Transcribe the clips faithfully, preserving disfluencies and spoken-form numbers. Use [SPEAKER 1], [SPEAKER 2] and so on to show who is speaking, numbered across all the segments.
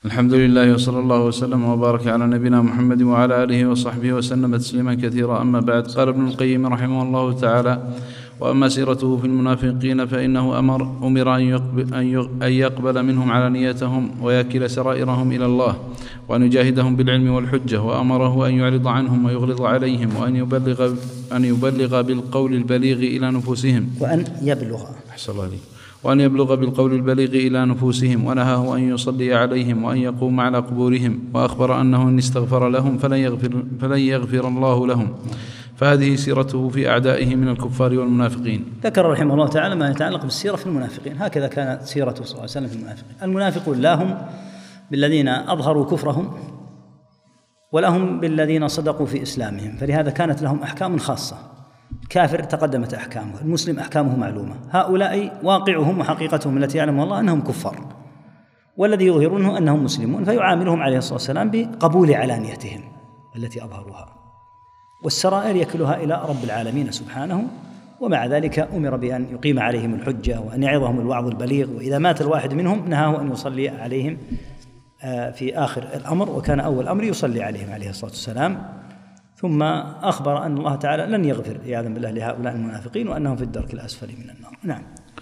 [SPEAKER 1] الحمد لله وصلى الله وسلم وبارك على نبينا محمد وعلى آله وصحبه وسلم تسليما كثيرا. أما بعد، قال ابن القيم رحمه الله تعالى: وأما سيرته في المنافقين فإنه أمر أمر أن يقبل منهم علانيتهم ويكل سرائرهم إلى الله، وأن يجاهدهم بالعلم والحجة، وأمره أن يعرض عنهم ويغلظ عليهم، وأن يبلغ أن يبلغ بالقول البليغ إلى نفوسهم
[SPEAKER 2] وأن يبلغ
[SPEAKER 1] أحسن الله عليك وأن يبلغ بالقول البليغ إلى نفوسهم، ونهاه أن يصلي عليهم وأن يقوم على قبورهم، وأخبر أنه إن استغفر لهم فلن يغفر, فلن يغفر الله لهم. فهذه سيرته في أعدائه من الكفار والمنافقين.
[SPEAKER 2] ذكر رحمه الله تعالى ما يتعلق بالسيرة في المنافقين. هكذا كانت سيرته صلى الله عليه وسلم في المنافقين. المنافقون لا هم بالذين أظهروا كفرهم ولا هم بالذين صدقوا في إسلامهم، فلهذا كانت لهم أحكام خاصة. الكافر تقدمت أحكامه، المسلم أحكامه معلومة. هؤلاء واقعهم وحقيقتهم التي يعلمها الله أنهم كفار، والذي يظهرونه أنهم مسلمون، فيعاملهم عليه الصلاة والسلام بقبول علانيتهم التي أظهروها، والسرائر يكلها إلى رب العالمين سبحانه. ومع ذلك أمر بأن يقيم عليهم الحجة وأن يعظهم الوعظ البليغ، وإذا مات الواحد منهم نهاه أن يصلي عليهم في آخر الأمر، وكان أول أمر يصلي عليهم عليه الصلاة والسلام. ثم أخبر أن الله تعالى لن يغفر عياذا بالله لهؤلاء المنافقين، وأنهم في الدرك الأسفل من النار. نعم.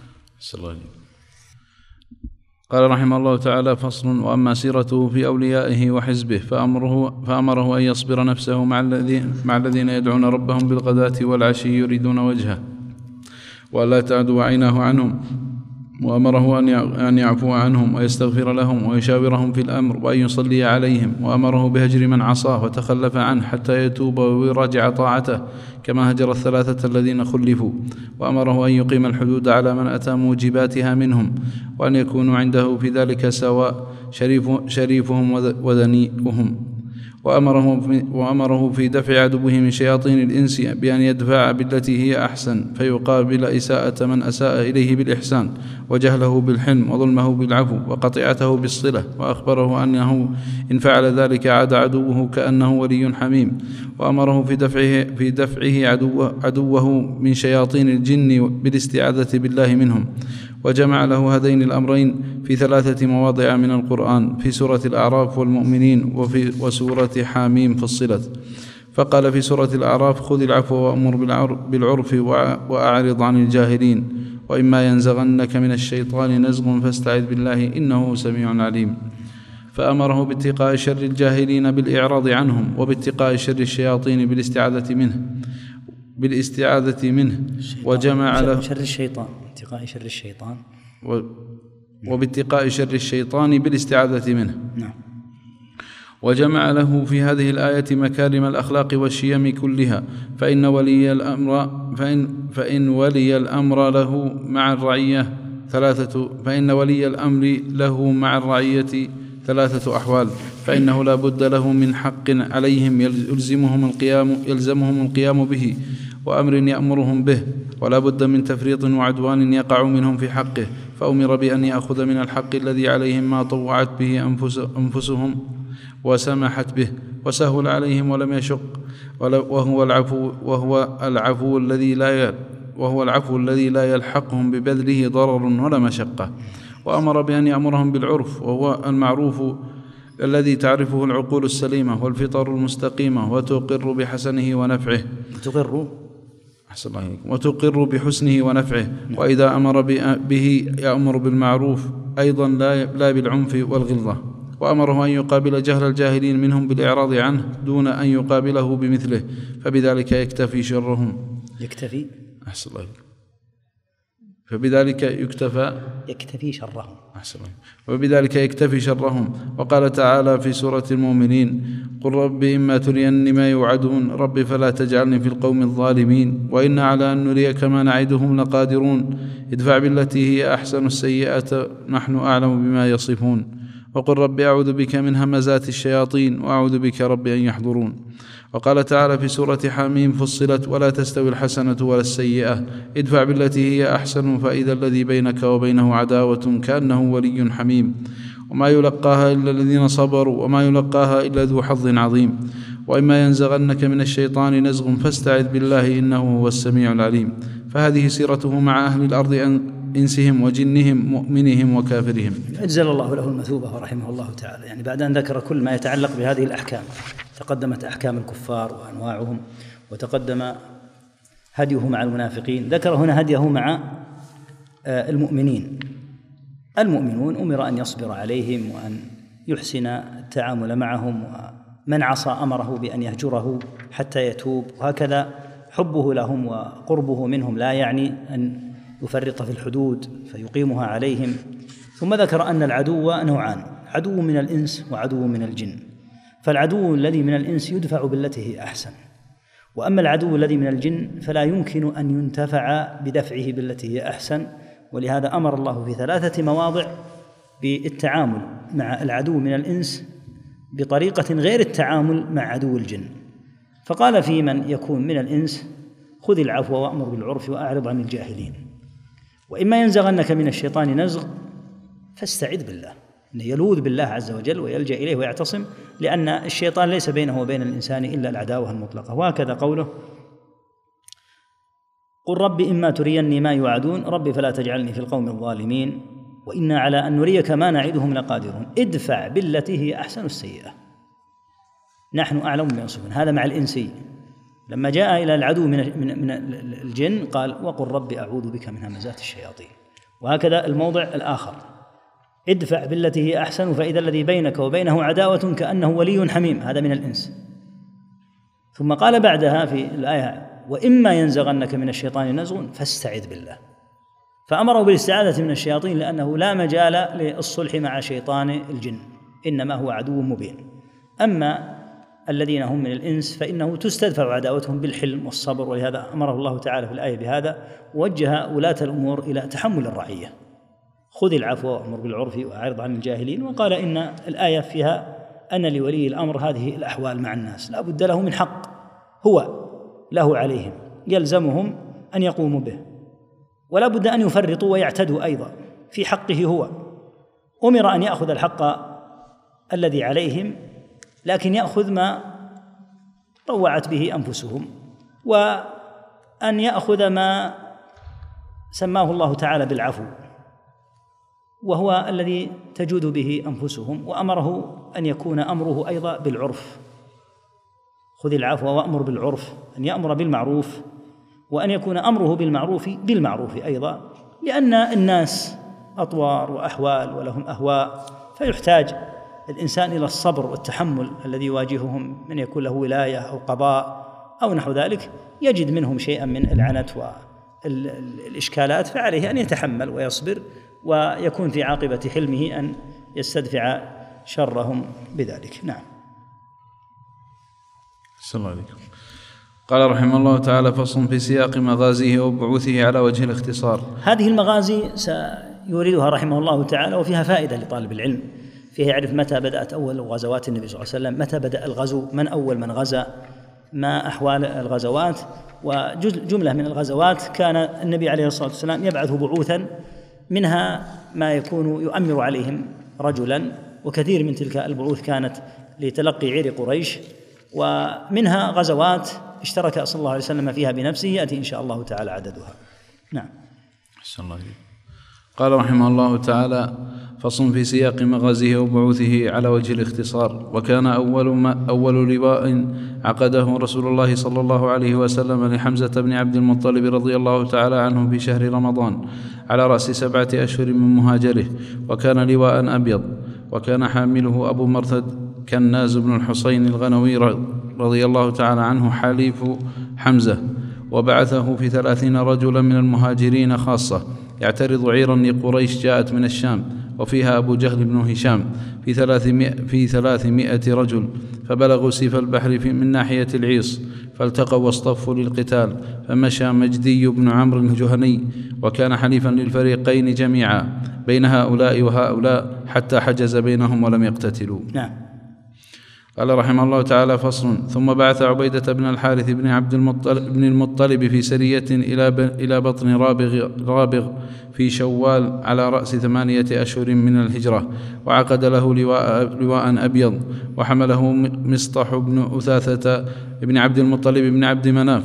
[SPEAKER 1] قال رحمه الله تعالى: فصل: وأما سيرته في أوليائه وحزبه فأمره, فأمره أن يصبر نفسه مع الذين, مع الذين يدعون ربهم بالغداة والعشي يريدون وجهه، ولا تعدو عيناه عنهم، وأمره أن يعفو عنهم ويستغفر لهم ويشاورهم في الأمر، وأن يصلي عليهم، وأمره بهجر من عصاه وتخلف عنه حتى يتوب ويراجع طاعته، كما هجر الثلاثة الذين خلفوا، وأمره أن يقيم الحدود على من أتى موجباتها منهم، وأن يكونوا عنده في ذلك سواء شريف شريفهم ودنيئهم، وأمره, وأمره في دفع عدوه من شياطين الإنس بأن يدفع بالتي هي أحسن، فيقابل إساءة من أساء إليه بالإحسان، وجهله بالحلم، وظلمه بالعفو، وقطيعته بالصلة. وأخبره أنه إن فعل ذلك عاد عدوه كأنه ولي حميم. وأمره في دفعه, في دفعه عدوه, عدوه من شياطين الجن بالاستعاذة بالله منهم. وجمع له هذين الأمرين في ثلاثة مواضع من القرآن: في سورة الأعراف والمؤمنين، وفي وسورة حاميم فصلت. فقال في سورة الأعراف: خذ العفو وأمر بالعرف وأعرض عن الجاهلين، وإما ينزغنك من الشيطان نزغ فاستعذ بالله إنه سميع عليم. فأمره باتقاء شر الجاهلين بالإعراض عنهم، وباتقاء شر الشياطين بالاستعاذة منه بالاستعاذة منه وجمع له
[SPEAKER 2] شر الشيطان اتقاء شر الشيطان
[SPEAKER 1] و... وباتقاء شر الشيطان بالاستعاذة منه.
[SPEAKER 2] نعم.
[SPEAKER 1] وجمع له في هذه الآية مكارم الأخلاق والشيم كلها، فإن ولي الأمر فإن فإن ولي الأمر له مع الرعية ثلاثة فإن ولي الأمر له مع الرعية ثلاثة أحوال: فإنه لا بد له من حق عليهم يلزمهم القيام يلزمهم القيام به، وأمر يأمرهم به، ولا بد من تفريط وعدوان يقع منهم في حقه، فأمر بأن يأخذ من الحق الذي عليهم ما طوعت به أنفس أنفسهم وسمحت به، وسهل عليهم ولم يشق، وهو العفو وهو العفو الذي لا وهو العفو الذي لا يلحقهم ببذله ضرر ولا مشقة. وأمر بأن يأمرهم بالعرف، وهو المعروف الذي تعرفه العقول السليمة والفطر المستقيمة، وتقر بحسنه ونفعه
[SPEAKER 2] تقر
[SPEAKER 1] وتقر بحسنه ونفعه. وإذا أمر به يأمر بالمعروف أيضا لا بالعنف والغلظة. وأمره أن يقابل جهل الجاهلين منهم بالإعراض عنه دون أن يقابله بمثله، فبذلك يكتفي شرهم
[SPEAKER 2] يكتفي
[SPEAKER 1] أحسن الله فبذلك يكتفى
[SPEAKER 2] يكتفي شرهم
[SPEAKER 1] أحسن الله وبذلك يكتفي شرهم. وقال تعالى في سورة المؤمنين: قل رب إما تريني ما يوعدون رب فلا تجعلني في القوم الظالمين، وإنا على أن نريك ما نعدهم لقادرون، ادفع بالتي هي أحسن السيئة نحن أعلم بما يصفون. وقل رب أعوذ بك من همزات الشياطين وأعوذ بك رب أن يحضرون. وقال تعالى في سورة حاميم فصلت: ولا تستوي الحسنة ولا السيئة ادفع بالتي هي أحسن فإذا الذي بينك وبينه عداوة كأنه ولي حميم. وما يلقاها إلا الذين صبروا وما يلقاها إلا ذو حظ عظيم. وإما ينزغنك من الشيطان نزغ فاستعذ بالله إنه هو السميع العليم. فهذه سيرته مع أهل الأرض إنسهم وجنهم مؤمنهم وكافرهم.
[SPEAKER 2] أجزل الله له المثوبة ورحمه الله تعالى. يعني بعد أن ذكر كل ما يتعلق بهذه الأحكام، تقدمت أحكام الكفار وأنواعهم، وتقدم هديه مع المنافقين، ذكر هنا هديه مع المؤمنين. المؤمنون أمر أن يصبر عليهم وأن يحسن التعامل معهم، ومن عصى أمره بأن يهجره حتى يتوب، وهكذا حبه لهم وقربه منهم لا يعني أن يفرط في الحدود فيقيمها عليهم. ثم ذكر أن العدو نوعان: عدو من الإنس وعدو من الجن. فالعدو الذي من الإنس يدفع بالتي هي أحسن، وأما العدو الذي من الجن فلا يمكن أن ينتفع بدفعه بالتي هي أحسن. ولهذا أمر الله في ثلاثة مواضع بالتعامل مع العدو من الإنس بطريقة غير التعامل مع عدو الجن. فقال في من يكون من الإنس: خذ العفو وأمر بالعرف وأعرض عن الجاهلين، وإما ينزغنك من الشيطان نزغ فاستعذ بالله، إنه يلوذ بالله عز وجل ويلجأ إليه ويعتصم، لأن الشيطان ليس بينه وبين الإنسان إلا العداوة المطلقة. وهكذا قوله: قل رب إما تريني ما يوعدون رب فلا تجعلني في القوم الظالمين وإنا على أن نريك ما نعدهم لقادرون ادفع بالتي هي أحسن السيئة نحن أعلم بما يصفون. هذا مع الإنسي. لما جاء إلى العدو من من الجن قال: وقل رب أعوذ بك من همزات الشياطين. وهكذا الموضع الآخر: ادفع بالتي هي أحسن فإذا الذي بينك وبينه عداوة كأنه ولي حميم. هذا من الإنس. ثم قال بعدها في الآية: وإما ينزغنك من الشيطان نزغ فاستعذ بالله. فأمره بالاستعاذة من الشياطين لأنه لا مجال للصلح مع شيطان الجن، إنما هو عدو مبين. أما الذين هم من الإنس فإنه تستدفع عداوتهم بالحلم والصبر، ولهذا أمره الله تعالى في الآية بهذا، ووجه ولاة الأمور إلى تحمل الرعية: خذ العفو وأمر بالعرف وأعرض عن الجاهلين. وقال إن الآية فيها أن لولي الأمر هذه الأحوال مع الناس، لا بد له من حق هو له عليهم يلزمهم أن يقوموا به، ولا بد أن يفرطوا ويعتدوا أيضا في حقه هو. أمر أن يأخذ الحق الذي عليهم، لكن يأخذ ما طوعت به أنفسهم، وأن يأخذ ما سماه الله تعالى بالعفو، وهو الذي تجود به أنفسهم. وأمره أن يكون أمره أيضا بالعرف: خذ العفو وأمر بالعرف، أن يأمر بالمعروف، وأن يكون أمره بالمعروف بالمعروف أيضا، لأن الناس أطوار وأحوال ولهم أهواء، فيحتاج الإنسان إلى الصبر والتحمل الذي يواجههم، من يكون له ولاية أو قضاء أو نحو ذلك يجد منهم شيئا من العنت والإشكالات، فعليه أن يتحمل ويصبر، ويكون في عاقبة حلمه أن يستدفع شرهم بذلك. نعم.
[SPEAKER 1] السلام عليكم. قال رحمه الله تعالى: فصل في سياق مغازيه وبعوثه على وجه الاختصار.
[SPEAKER 2] هذه المغازي سيوردها رحمه الله تعالى، وفيها فائدة لطالب العلم، فيها يعرف متى بدأت أول غزوات النبي صلى الله عليه وسلم، متى بدأ الغزو، من أول من غزا، ما أحوال الغزوات. وجملة من الغزوات كان النبي عليه الصلاة والسلام يبعث بعوثا، منها ما يكون يؤمر عليهم رجلا، وكثير من تلك البعوث كانت لتلقي عير قريش، ومنها غزوات اشترك صلى الله عليه وسلم فيها بنفسه، يأتي إن شاء الله تعالى عددها. نعم.
[SPEAKER 1] أحسن الله إليك. قال رحمه الله تعالى: فصل في سياق مغازيه وبعوثه على وجه الاختصار. وكان أول, ما أول لواء عقده رسول الله صلى الله عليه وسلم لحمزة بن عبد المطلب رضي الله تعالى عنه في شهر رمضان على رأس سبعة أشهر من مهاجره، وكان لواء أبيض، وكان حامله أبو مرثد كناز بن الحصين الغنوي رضي الله تعالى عنه حليف حمزة، وبعثه في ثلاثين رجلا من المهاجرين خاصة يعترض عيرا لقريش جاءت من الشام، وفيها أبو جهل بن هشام في ثلاثمائة, في ثلاثمائة رجل، فبلغوا سيف البحر من ناحية العيص، فالتقوا واصطفوا للقتال، فمشى مجدي بن عمرو الجهني، وكان حليفا للفريقين جميعا بين هؤلاء وهؤلاء حتى حجز بينهم ولم يقتتلوا.
[SPEAKER 2] نعم.
[SPEAKER 1] قال رحمه الله تعالى: فصل. ثم بعث عبيدة بن الحارث بن عبد المطلب, بن المطلب في سرية إلى, إلى بطن رابغ, رابغ في شوال على رأس ثمانية أشهر من الهجرة، وعقد له لواء, لواء أبيض، وحمله مصطح بن أثاثة بن عبد المطلب بن عبد مناف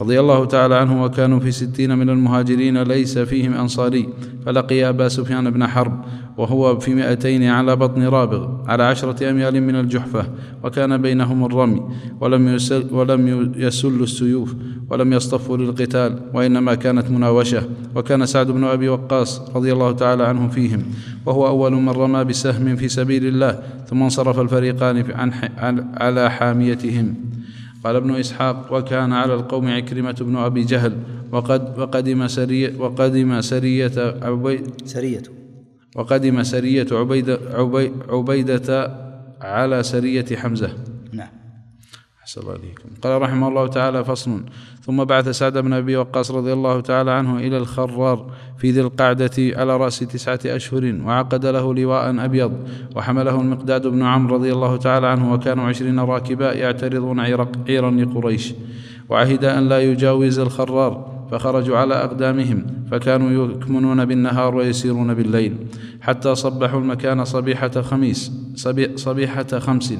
[SPEAKER 1] رضي الله تعالى عنه، وكانوا في ستين من المهاجرين ليس فيهم أنصاري، فلقي أبا سفيان بن حرب وهو في مئتين على بطن رابغ على عشرة أميال من الجحفة، وكان بينهم الرمي، ولم يسل, ولم يسل السيوف، ولم يصطفوا للقتال، وإنما كانت مناوشة. وكان سعد بن أبي وقاص رضي الله تعالى عنه فيهم، وهو أول من رمى بسهم في سبيل الله، ثم انصرف الفريقان على حاميتهم. قال ابن إسحاق: وكان على القوم عكرمة بن أبي جهل، وقد وقدم سرية وقدم سرية عبيد
[SPEAKER 2] سرية
[SPEAKER 1] وقدم سرية عبيدة, عبيد عبيدة على سرية حمزة.
[SPEAKER 2] نعم.
[SPEAKER 1] أحسن الله عليكم. قال رحمه الله تعالى: فصل. ثم بعث سعد بن أبي وقاص رضي الله تعالى عنه إلى الخرار في ذي القعدة على رأس تسعة أشهر، وعقد له لواء أبيض، وحمله المقداد بن عمرو رضي الله تعالى عنه، وكانوا عشرين راكبا يعترضون عيرا لقريش، وعهد أن لا يجاوز الخرار، فخرجوا على أقدامهم، فكانوا يكمنون بالنهار ويسيرون بالليل، حتى صبحوا المكان صبيحة خميس صبيحة خمس،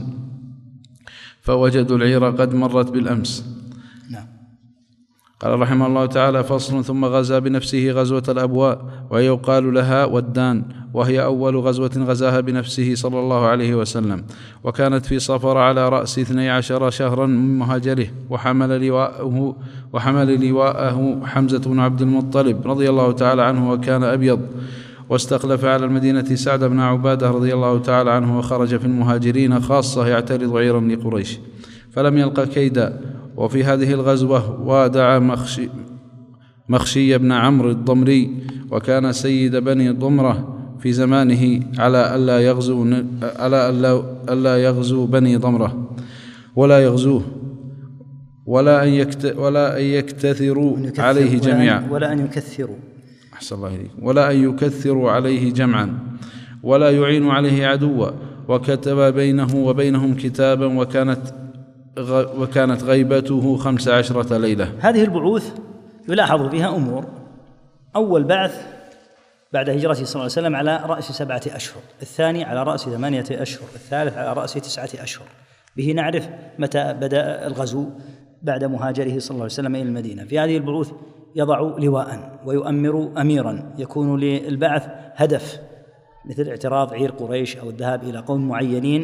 [SPEAKER 1] فوجدوا العير قد مرت بالأمس.
[SPEAKER 2] نعم.
[SPEAKER 1] قال رحمه الله تعالى: فصل. ثم غزا بنفسه غزوة الأبواء، ويقال لها ودان، وهي أول غزوة غزاها بنفسه صلى الله عليه وسلم، وكانت في صفر على رأس اثني عشر شهرا من مهاجره، وحمل لواءه, وحمل لواءه حمزة بن عبد المطلب رضي الله تعالى عنه، وكان أبيض. واستخلف على المدينة سعد بن عبادة رضي الله تعالى عنه، وخرج في المهاجرين خاصة يعترض عيرا لقريش، فلم يلق كيدا. وفي هذه الغزوة وادع مخشي, مخشي بن عمرو الضمري، وكان سيد بني ضمرة في زمانه، على ألا يغزو على ألا, ألا يغزو بني ضمرة ولا يغزوه، ولا أن يكت ولا أن يكتثروا عليه جميعا
[SPEAKER 2] ولا أن يكثروا
[SPEAKER 1] أحسن الله إليك ولا أن يكثروا عليه جمعا، ولا يعين عليه عدوا، وكتب بينه وبينهم كتابا، وكانت وكانت غيبته خمس عشرة ليلة.
[SPEAKER 2] هذه البعوث يلاحظ فيها أمور: أول بعث بعد هجرته صلى الله عليه وسلم على رأس سبعة أشهر، الثاني على رأس ثمانية أشهر، الثالث على رأس تسعة أشهر. به نعرف متى بدأ الغزو بعد مهاجره صلى الله عليه وسلم إلى المدينة. في هذه البعوث يضع لواء ويؤمر أميرا، يكون للبعث هدف مثل اعتراض عير قريش أو الذهاب إلى قوم معينين.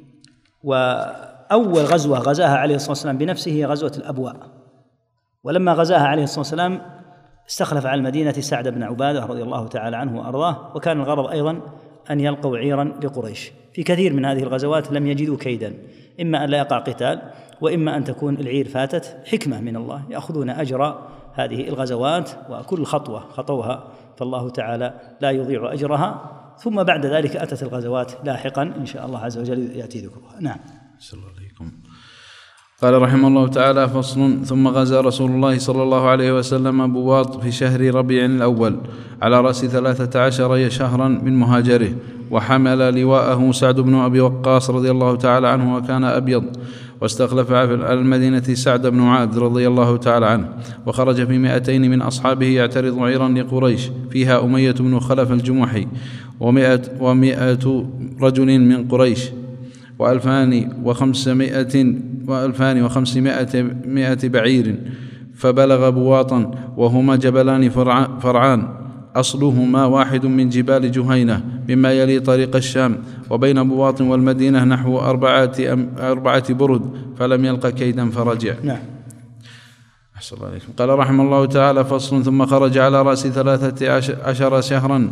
[SPEAKER 2] وأول غزوة غزاها عليه الصلاة والسلام بنفسه هي غزوة الأبواء، ولما غزاها عليه الصلاة والسلام استخلف على المدينة سعد بن عبادة رضي الله تعالى عنه وأرضاه، وكان الغرض أيضا أن يلقوا عيرا لقريش. في كثير من هذه الغزوات لم يجدوا كيدا، إما أن لا يقع قتال، وإما أن تكون العير فاتت، حكمة من الله، يأخذون أجر هذه الغزوات، وكل خطوة خطوها فالله تعالى لا يضيع أجرها. ثم بعد ذلك أتت الغزوات لاحقا إن شاء الله عز وجل يأتي ذكرها. نعم.
[SPEAKER 1] صلى الله عليكم. قال رحمه الله تعالى: فصل. ثم غزا رسول الله صلى الله عليه وسلم بواط في شهر ربيع الأول على رأس ثلاثة عشر شهرا من مهاجره، وحمل لواءه سعد بن أبي وقاص رضي الله تعالى عنه، وكان أبيض. واستخلف على المدينة سعد بن معاذ رضي الله تعالى عنه، وخرج في مئتين من أصحابه يعترض عيرا لقريش، فيها أمية بن خلف الجمحي ومئة, ومئة رجل من قريش، وألفان وخمسمائة وألفان وخمسمائة مائة بعير، فبلغ بواطا، وهما جبلان فرعان، أصلهما واحد من جبال جهينة مما يلي طريق الشام، وبين بواط والمدينة نحو أربعة, أربعة برد، فلم يلق كيدا فرجع.
[SPEAKER 2] نعم.
[SPEAKER 1] أحسن الله عليكم. قال رحمه الله تعالى: فصل. ثم خرج على رأس ثلاثة عشر شهرا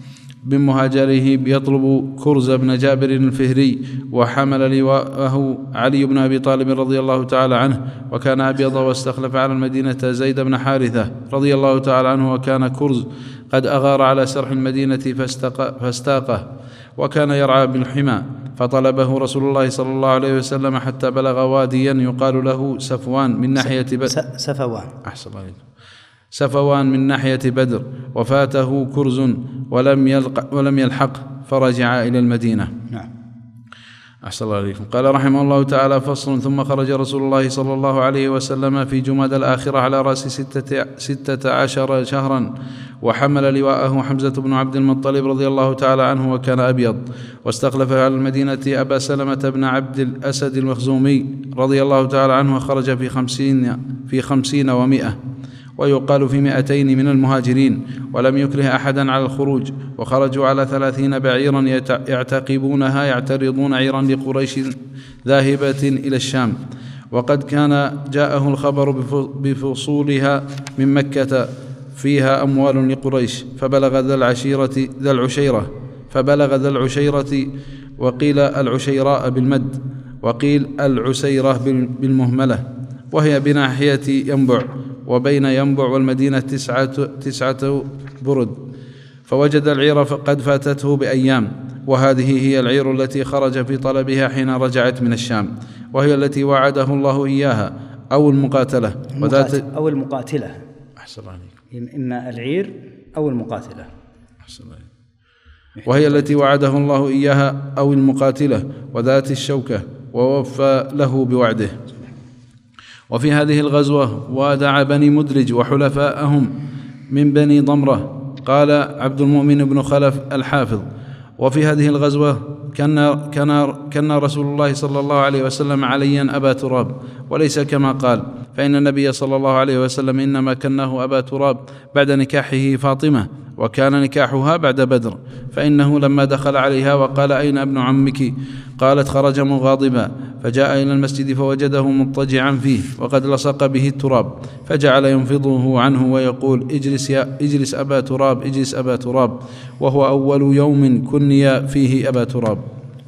[SPEAKER 1] بمهاجره يطلب كرز بن جابر الفهري، وحمل لواءه علي بن أبي طالب رضي الله تعالى عنه، وكان أبيض. واستخلف على المدينة زيد بن حارثة رضي الله تعالى عنه، وكان كرز قد أغار على سرح المدينة فاستاقه، وكان يرعى بالحمى، فطلبه رسول الله صلى الله عليه وسلم حتى بلغ واديا يقال له سفوان من ناحية بدر.
[SPEAKER 2] سفوان
[SPEAKER 1] أحسن الله عليكم. سفوان من ناحية بدر، وفاته كرز ولم يلق ولم يلحق، فرجع إلى المدينة.
[SPEAKER 2] نعم.
[SPEAKER 1] أحسن الله عليكم. قال رحمه الله تعالى: فصل. ثم خرج رسول الله صلى الله عليه وسلم في جمادى الآخرة على رأس ستة, ستة عشر شهرا، وحمل لواءه حمزة بن عبد المطلب رضي الله تعالى عنه، وكان أبيض، واستخلف على المدينة أبا سلمة بن عبد الأسد المخزومي رضي الله تعالى عنه، وخرج في خمسين, في خمسين ومائة، ويقال في مئتين من المهاجرين، ولم يكره أحدا على الخروج. وخرجوا على ثلاثين بعيرا يعتقبونها، يعترضون عيرا لقريش ذاهبة إلى الشام، وقد كان جاءه الخبر بفصولها من مكة فيها أموال لقريش، فبلغ ذا العشيرة ذا العشيرة فبلغ ذا العشيرة وقيل العشيراء بالمد، وقيل العسيرة بالمهملة، وهي بناحية ينبع، وبين ينبع والمدينة تسعة, تسعة برد، فوجد العير قد فاتته بأيام، وهذه هي العير التي خرج في طلبها حين رجعت من الشام، وهي التي وعده الله إياها، أو المقاتلة
[SPEAKER 2] وذات أو المقاتلة
[SPEAKER 1] أحسن الله عليكم.
[SPEAKER 2] إما العير أو المقاتلة
[SPEAKER 1] أحسن الله عليكم. وهي التي وعده الله إياها أو المقاتلة وذات الشوكة، ووفى له بوعده. وفي هذه الغزوة وادع بني مدرج وحلفاءهم من بني ضمرة. قال عبد المؤمن بن خلف الحافظ: وفي هذه الغزوة كان, كان, كان رسول الله صلى الله عليه وسلم عليا أبا تراب، وليس كما قال، فإن النبي صلى الله عليه وسلم إنما كناه أبا تراب بعد نكاحه فاطمة، وكان نكاحها بعد بدر، فإنه لما دخل عليها وقال: أين ابن عمك؟ قالت: خرج مغاضبا، فجاء إلى المسجد فوجده مضطجعا فيه وقد لصق به التراب، فجعل ينفضه عنه ويقول: اجلس, يا اجلس أبا تراب، اجلس أبا تراب، وهو أول يوم كني فيه أبا تراب.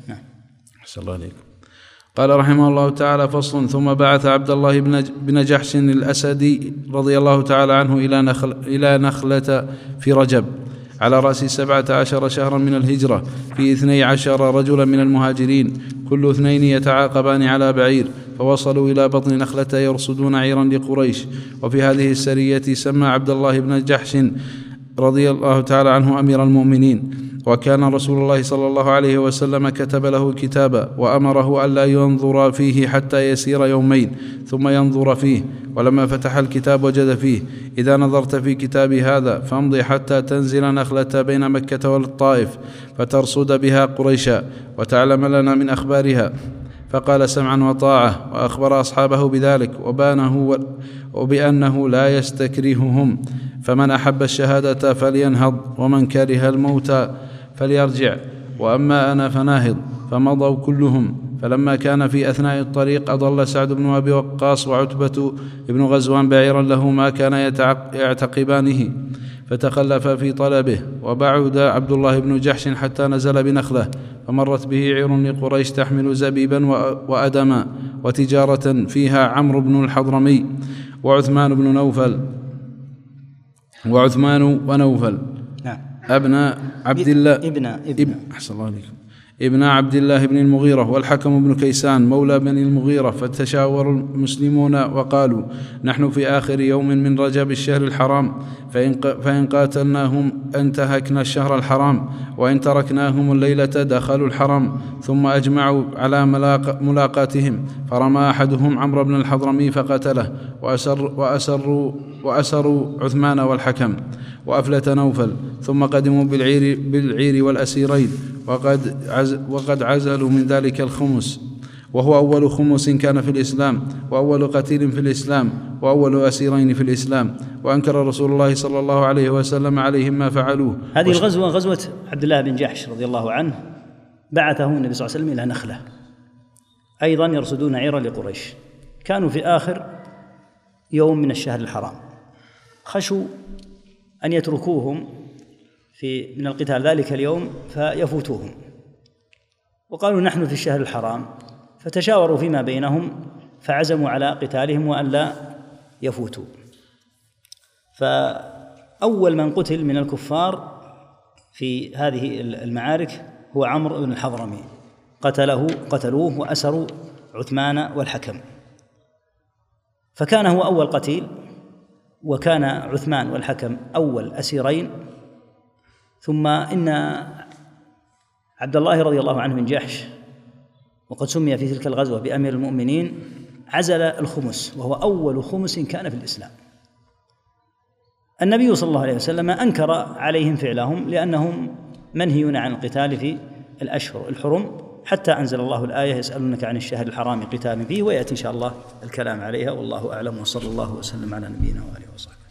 [SPEAKER 1] أحسن الله عليكم. قال رحمه الله تعالى: فصل. ثم بعث عبد الله بن جحش الأسدي رضي الله تعالى عنه إلى, نخل إلى نخلة في رجب على رأس سبعة عشر شهرا من الهجرة، في اثني عشر رجلا من المهاجرين، كل اثنين يتعاقبان على بعير، فوصلوا إلى بطن نخلة يرصدون عيرا لقريش. وفي هذه السرية سمى عبد الله بن جحش رضي الله تعالى عنه أمير المؤمنين، وكان رسول الله صلى الله عليه وسلم كتب له كتابا، وأمره ألا ينظر فيه حتى يسير يومين ثم ينظر فيه، ولما فتح الكتاب وجد فيه: إذا نظرت في كتاب هذا فامضي حتى تنزل نخلة بين مكة والطائف، فترصد بها قريشا وتعلم لنا من أخبارها. فقال: سمعا وطاعة، وأخبر أصحابه بذلك، وبانه وبأنه لا يستكرههم، فمن أحب الشهادة فلينهض، ومن كره الموت فليرجع، وأما أنا فناهض. فمضوا كلهم. فلما كان في أثناء الطريق أضل سعد بن أبي وقاص وعتبة بن غزوان بعيرا له ما كان يعتقبانه، فتخلف في طلبه، وبعد عبد الله بن جحش حتى نزل بنخلة، فمرت به عير لقريش تحمل زبيبا وأدما وتجارة فيها عمرو بن الحضرمي وعثمان بن نوفل وعثمان ونوفل نعم. أبناء عبد الله
[SPEAKER 2] ابن ابن
[SPEAKER 1] أحسن الله عليكم ابن عبد الله بن المغيرة، والحكم بن كيسان مولى بني المغيرة. فتشاور المسلمون وقالوا: نحن في آخر يوم من رجب الشهر الحرام، فإن قاتلناهم انتهكنا الشهر الحرام، وإن تركناهم الليلة دخلوا الحرم. ثم أجمعوا على ملاقاتهم، فرمى أحدهم عمرو بن الحضرمي فقتله، وأسر وأسروا, وأسروا عثمان والحكم وأفلت نوفل. ثم قدموا بالعير, بالعير والأسيرين، وقد, عز وقد عزلوا من ذلك الخمس، وهو أول خمس كان في الإسلام، وأول قتيل في الإسلام، وأول أسيرين في الإسلام. وأنكر رسول الله صلى الله عليه وسلم عليهم ما فعلوه.
[SPEAKER 2] هذه الغزوة غزوة عبد الله بن جحش رضي الله عنه، بعثه النبي صلى الله عليه وسلم إلى نخلة أيضا يرصدون عيرا لقريش، كانوا في آخر يوم من الشهر الحرام، خشوا أن يتركوهم في من القتال ذلك اليوم فيفوتوهم، وقالوا: نحن في الشهر الحرام، فتشاوروا فيما بينهم فعزموا على قتالهم وأن لا يفوتوا. فأول من قتل من الكفار في هذه المعارك هو عمرو بن الحضرمي، قتله قتلوه وأسروا عثمان والحكم، فكان هو أول قتيل، وكان عثمان والحكم أول أسيرين. ثم إن عبد الله رضي الله عنه من جحش وقد سمي في تلك الغزوة بأمير المؤمنين، عزل الخمس وهو أول خمس كان في الإسلام. النبي صلى الله عليه وسلم أنكر عليهم فعلهم لأنهم منهيون عن القتال في الأشهر الحرم، حتى أنزل الله الآية يسألونك عن الشهر الحرام قتال فيه، ويأتي إن شاء الله الكلام عليها، والله أعلم، وصلى الله وسلم على نبينا وآله وصحبه.